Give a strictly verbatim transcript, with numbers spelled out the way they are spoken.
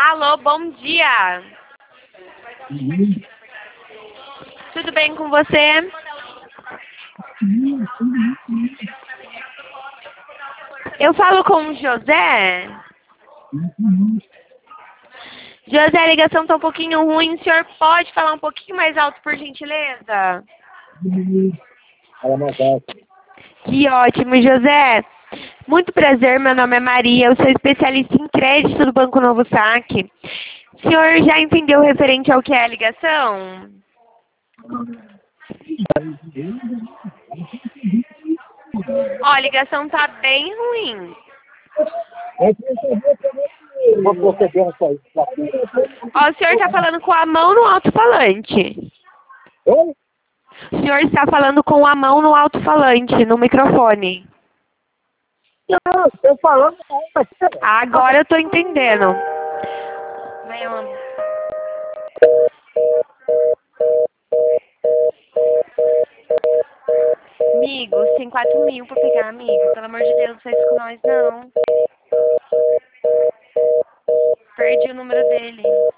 Alô, bom dia. Uhum. Tudo bem com você? Eu falo com o José. Uhum. José, a ligação está um pouquinho ruim. O senhor pode falar um pouquinho mais alto, por gentileza? Uhum. Fala mais alto. Que ótimo, José. Muito prazer, meu nome é Maria, eu sou especialista em crédito do Banco Novo Saque. O senhor já entendeu referente ao que é a ligação? Ó, a ligação tá bem ruim. É que eu sabia que eu vou proceder nessa aí. Ó, o senhor está falando com a mão no alto-falante. Oi? O senhor está falando com a mão no alto-falante, no microfone. Não, estou falando não, mas... Agora eu tô entendendo. Vai, homem. Amigo, tem quatro mil pra pegar, amigo. Pelo amor de Deus, não faz isso com nós, não. Perdi o número dele.